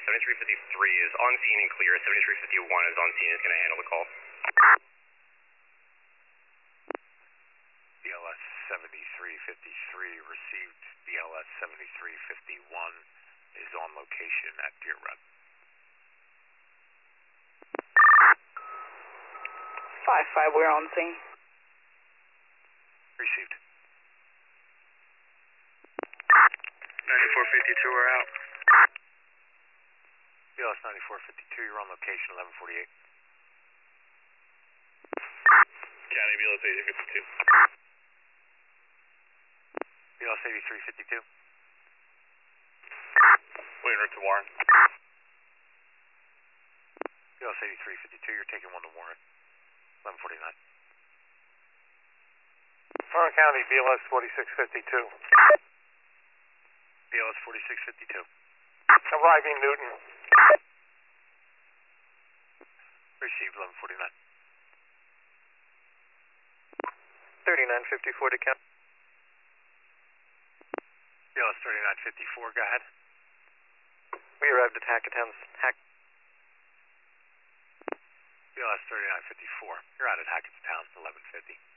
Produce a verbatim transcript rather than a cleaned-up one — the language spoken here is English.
seventy-three fifty-three is on scene and clear. seventy-three fifty-one is on scene, is going to handle the call. B L S seventy-three fifty-three received. B L S seventy-three fifty-one is on location at Deer Run. five five, we're on scene. Received. ninety-four fifty-two, we're out. B L S ninety-four fifty-two, you're on location, eleven forty-eight. County B L S eighty-three fifty-two. B L S eighty-three fifty-two. Waiting route to Warren. B L S eighty-three fifty-two, you're taking one to Warren. eleven forty-nine. Warren County, B L S forty-six fifty-two. B L S forty-six fifty-two. Arriving Newton. Received, eleven forty-nine. thirty-nine fifty-four to count. B L S thirty-nine fifty-four, go ahead. We arrived at Hackettstown. Hack. B L S thirty-nine fifty-four, you're out at Hackettstown, eleven fifty.